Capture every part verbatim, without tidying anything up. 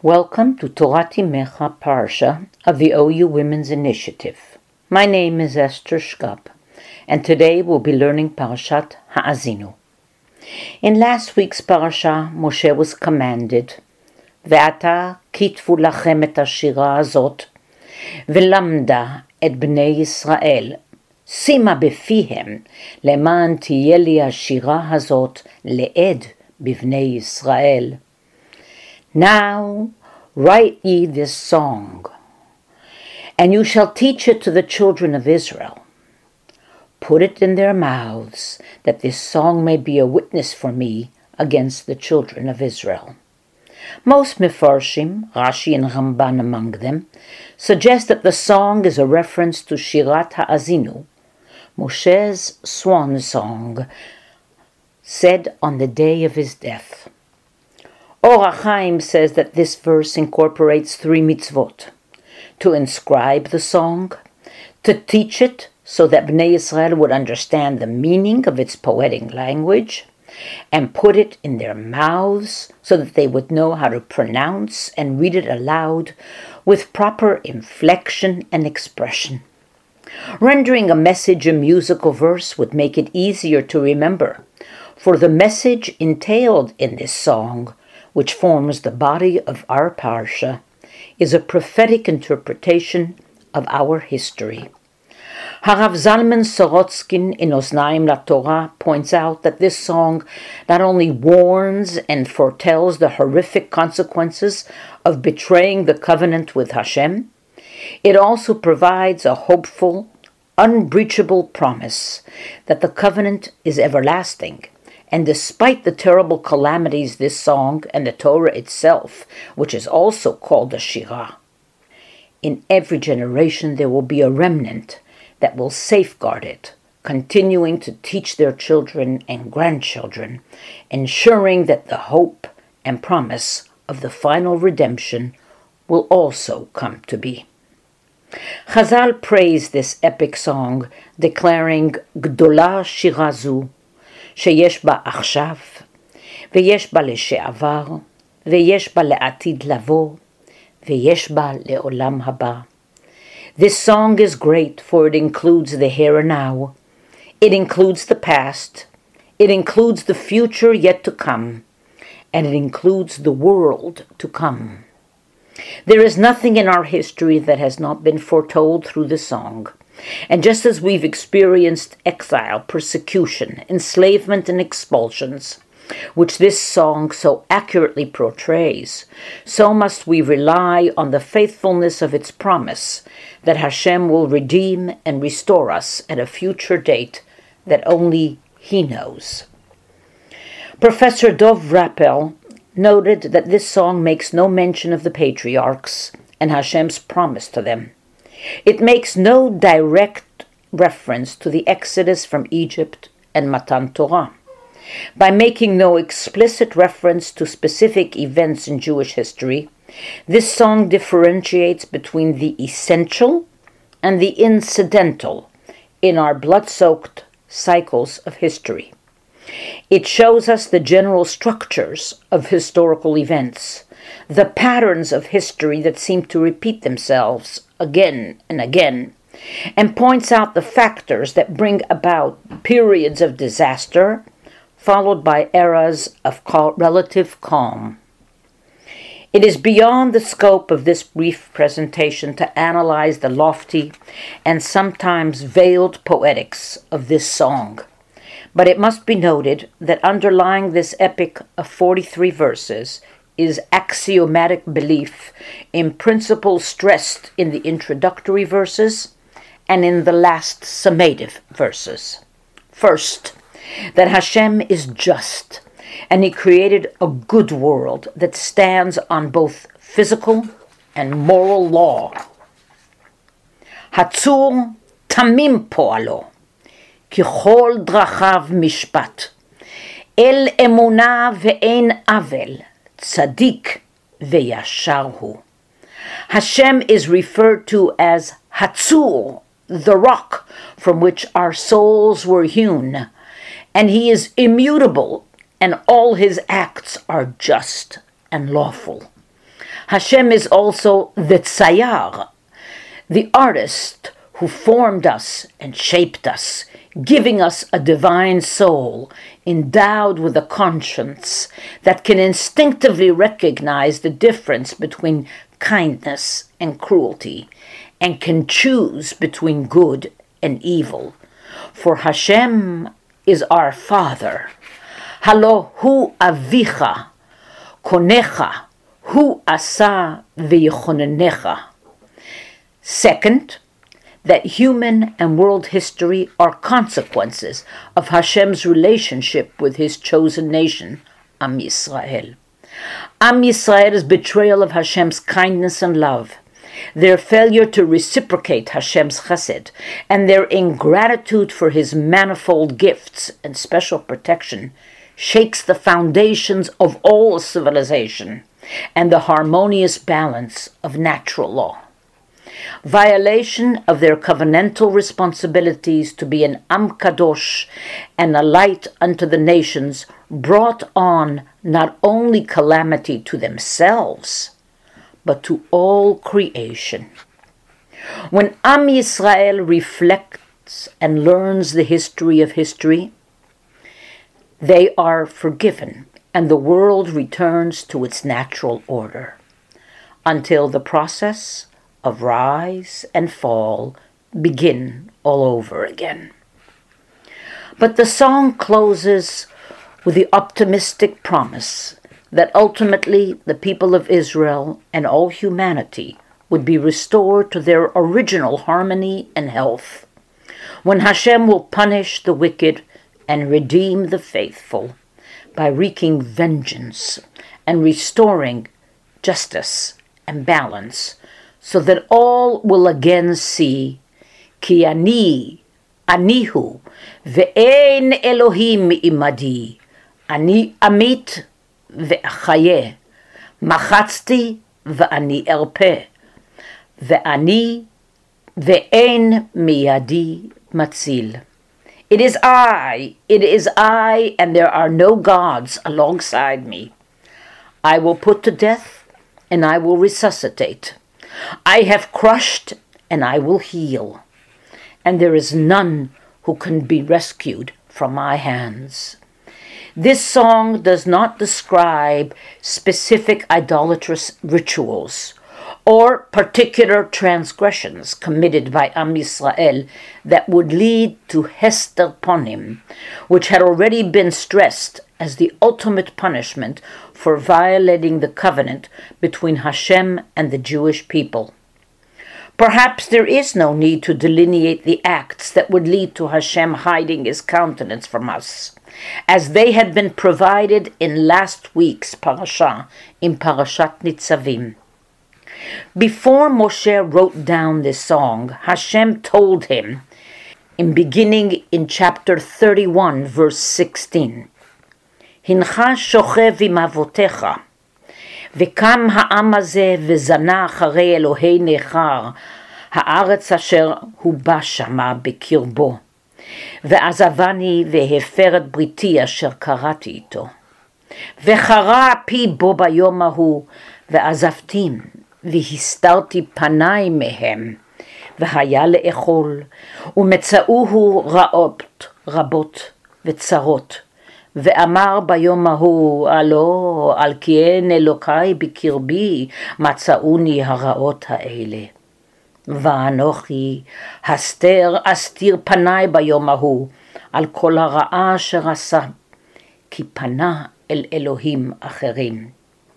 Welcome to Torat Imecha Parsha of the O U Women's Initiative. My name is Esther Shkap, and today we'll be learning Parashat Ha'azinu. In last week's Parasha, Moshe was commanded, Ve'ata kitvu lachem et hashira hazot, ve'lamda et bnei Yisrael, sima befihem, leman tiyeh li hashira hazot le'ed bivnei Yisrael. Now write ye this song, and you shall teach it to the children of Israel. Put it in their mouths, that this song may be a witness for me against the children of Israel. Most Mefarshim, Rashi and Ramban among them, suggest that the song is a reference to Shirat Ha'azinu, Moshe's swan song, said on the day of his death. Or HaChaim says that this verse incorporates three mitzvot: to inscribe the song, to teach it so that Bnei Yisrael would understand the meaning of its poetic language, and put it in their mouths so that they would know how to pronounce and read it aloud with proper inflection and expression. Rendering a message in musical verse would make it easier to remember, for the message entailed in this song, which forms the body of our parsha, is a prophetic interpretation of our history. Harav Zalman Sorotskin in Oznaim LaTorah points out that this song not only warns and foretells the horrific consequences of betraying the covenant with Hashem, it also provides a hopeful, unbreachable promise that the covenant is everlasting. And despite the terrible calamities this song and the Torah itself, which is also called a Shirah, in every generation there will be a remnant that will safeguard it, continuing to teach their children and grandchildren, ensuring that the hope and promise of the final redemption will also come to be. Chazal praised this epic song, declaring, Gdola Shirah zu, שיש בה עכשיו, ויש בה לשעבר, ויש בה לעתיד לבוא, ויש בה לעולם הבא. This song is great, for it includes the here and now. It includes the past. It includes the future yet to come. And it includes the world to come. There is nothing in our history that has not been foretold through the song. And just as we've experienced exile, persecution, enslavement, and expulsions, which this song so accurately portrays, so must we rely on the faithfulness of its promise that Hashem will redeem and restore us at a future date that only He knows. Professor Dov Rappel noted that this song makes no mention of the patriarchs and Hashem's promise to them. It makes no direct reference to the exodus from Egypt and Matan Torah. By making no explicit reference to specific events in Jewish history, this song differentiates between the essential and the incidental in our blood-soaked cycles of history. It shows us the general structures of historical events, the patterns of history that seem to repeat themselves again and again, and points out the factors that bring about periods of disaster, followed by eras of relative calm. It is beyond the scope of this brief presentation to analyze the lofty and sometimes veiled poetics of this song, but it must be noted that underlying this epic of forty-three verses is axiomatic belief in principles stressed in the introductory verses and in the last summative verses. First, that Hashem is just, and He created a good world that stands on both physical and moral law. Hatzur tamim po'alo, ki chol drachav mishpat, el emuna ve'ein avel, Tzadik ve'yashar hu. Hashem is referred to as Hatzur, the rock from which our souls were hewn, and He is immutable, and all His acts are just and lawful. Hashem is also the Tzayar, the artist who formed us and shaped us, giving us a divine soul endowed with a conscience that can instinctively recognize the difference between kindness and cruelty, and can choose between good and evil. For Hashem is our Father. Halo hu avicha, konecha, hu asa v'yechonenecha. Second, that human and world history are consequences of Hashem's relationship with his chosen nation, Am Yisrael. Am Yisrael's betrayal of Hashem's kindness and love, their failure to reciprocate Hashem's chesed, and their ingratitude for his manifold gifts and special protection shakes the foundations of all civilization and the harmonious balance of natural law. Violation of their covenantal responsibilities to be an Am Kadosh and a light unto the nations brought on not only calamity to themselves, but to all creation. When Am Yisrael reflects and learns the history of history, they are forgiven and the world returns to its natural order, until the process of rise and fall begin all over again. But the song closes with the optimistic promise that ultimately the people of Israel and all humanity would be restored to their original harmony and health, when Hashem will punish the wicked and redeem the faithful by wreaking vengeance and restoring justice and balance, so that all will again see, Ki ani, anihu, ve'en Elohim imadi, ani amit ve'achayeh, machatzti ve'ani erpeh, ve'ani ve'en miyadi matzil. It is I, it is I, and there are no gods alongside me. I will put to death, and I will resuscitate. I have crushed, and I will heal. And there is none who can be rescued from my hands. This song does not describe specific idolatrous rituals or particular transgressions committed by Am Yisrael that would lead to Hester Ponim, which had already been stressed as the ultimate punishment for violating the covenant between Hashem and the Jewish people. Perhaps there is no need to delineate the acts that would lead to Hashem hiding his countenance from us, as they had been provided in last week's parasha, in Parashat Nitzavim. Before Moshe wrote down this song, Hashem told him, in beginning in chapter thirty-one, verse sixteen, Hincha shochev im avotecha, וקם העם הזה וזנה אחרי אלוהי נכר, הארץ אשר הוא בא שמה בקרבו, ועזבני והפר את בריתי אשר קראתי איתו. וחרה פי בו ביום ההוא, ועזבתים, והסתרתי פניי מהם, והיה לאכול, ומצאוהו רעות רבות וצרות. ואמר ביום ההוא, הלא, על כי אין אלוקי בקרבי, מצאוני הרעות האלה. ואנוכי הסתר אסתיר פניי ביום ההוא, על כל הרעה אשר עשה, כי פנה אל אלוהים אחרים.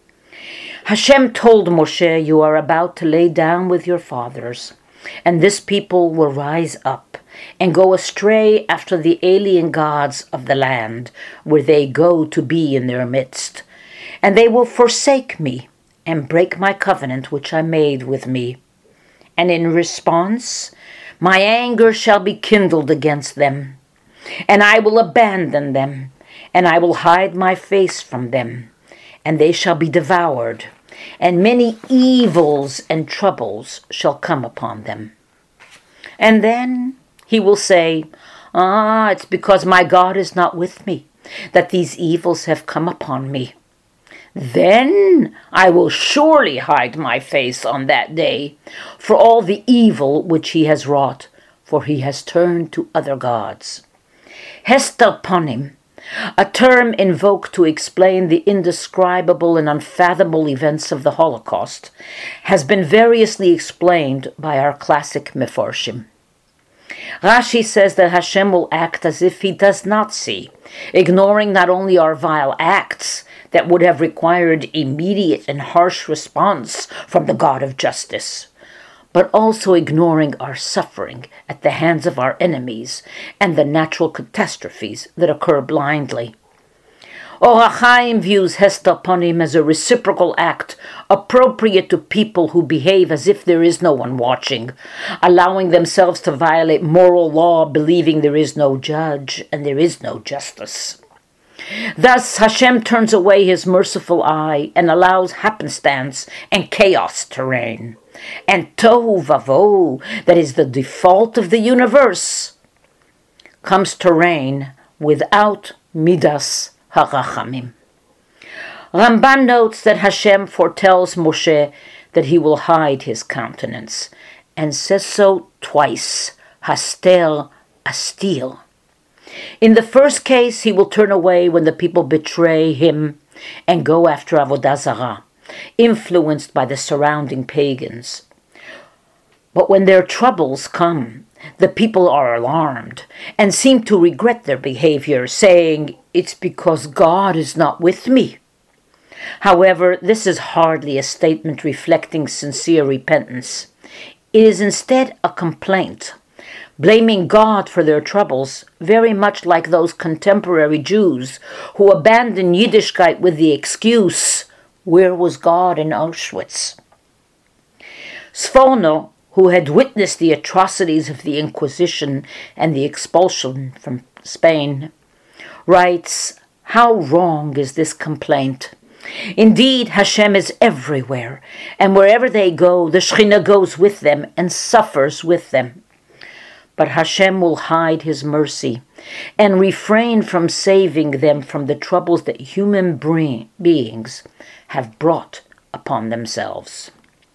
Hashem told Moshe, you are about to lay down with your fathers, and this people will rise up and go astray after the alien gods of the land where they go to be in their midst. And they will forsake me and break my covenant which I made with me. And in response, my anger shall be kindled against them, and I will abandon them, and I will hide my face from them, and they shall be devoured, and many evils and troubles shall come upon them. And then he will say, ah, it's because my God is not with me that these evils have come upon me. Then I will surely hide my face on that day for all the evil which he has wrought, for he has turned to other gods. Hestalponim, a term invoked to explain the indescribable and unfathomable events of the Holocaust, has been variously explained by our classic Meforshim. Rashi says that Hashem will act as if he does not see, ignoring not only our vile acts that would have required immediate and harsh response from the God of justice, but also ignoring our suffering at the hands of our enemies and the natural catastrophes that occur blindly. Or HaChaim views Hestalponim as a reciprocal act appropriate to people who behave as if there is no one watching, allowing themselves to violate moral law, believing there is no judge and there is no justice. Thus, Hashem turns away his merciful eye and allows happenstance and chaos to reign. And tohu vavohu, that is the default of the universe, comes to reign without midas harachamim. Ramban notes that Hashem foretells Moshe that he will hide his countenance, and says so twice, hastel, astil. In the first case, he will turn away when the people betray him and go after Avodah Zarah, influenced by the surrounding pagans. But when their troubles come, the people are alarmed and seem to regret their behavior, saying, "It's because God is not with me." However, this is hardly a statement reflecting sincere repentance. It is instead a complaint, blaming God for their troubles, very much like those contemporary Jews who abandon Yiddishkeit with the excuse, "Where was God in Auschwitz?" Sforno, who had witnessed the atrocities of the Inquisition and the expulsion from Spain, writes, "How wrong is this complaint? Indeed, Hashem is everywhere, and wherever they go, the Shekhinah goes with them and suffers with them. But Hashem will hide his mercy and refrain from saving them from the troubles that human beings have brought upon themselves."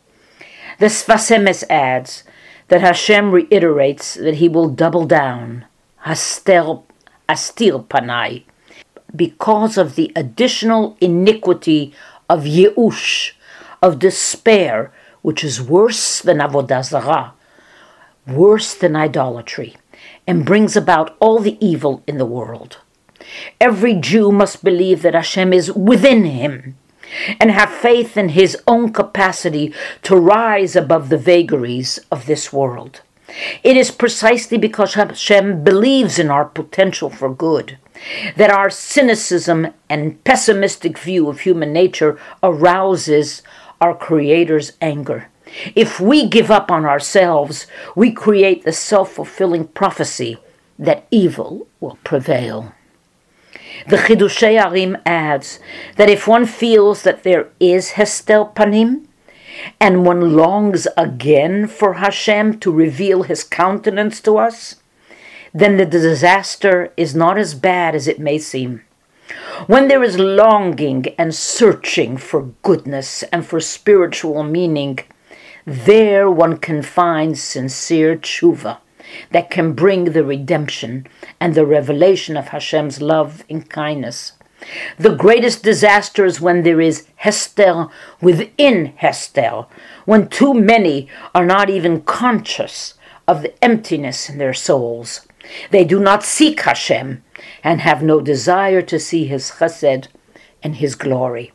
The Sfas Emes adds that Hashem reiterates that he will double down, hastel, astil panai, because of the additional iniquity of Yeush, of despair, which is worse than Avodah Zarah, worse than idolatry, and brings about all the evil in the world. Every Jew must believe that Hashem is within him and have faith in his own capacity to rise above the vagaries of this world. It is precisely because Hashem believes in our potential for good that our cynicism and pessimistic view of human nature arouses our Creator's anger. If we give up on ourselves, we create the self-fulfilling prophecy that evil will prevail. The Chidushei Arim adds that if one feels that there is Hestel Panim, and one longs again for Hashem to reveal his countenance to us, then the disaster is not as bad as it may seem. When there is longing and searching for goodness and for spiritual meaning, there one can find sincere tshuva that can bring the redemption and the revelation of Hashem's love and kindness. The greatest disaster is when there is Hester within Hester, when too many are not even conscious of the emptiness in their souls. They do not seek Hashem and have no desire to see his chesed and his glory.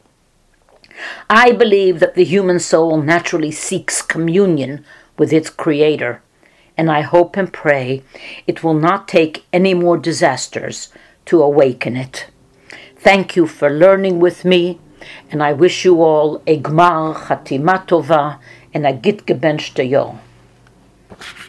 I believe that the human soul naturally seeks communion with its Creator, and I hope and pray it will not take any more disasters to awaken it. Thank you for learning with me, and I wish you all a Gmar Chatima Tova and a Git Gebenchte Yor.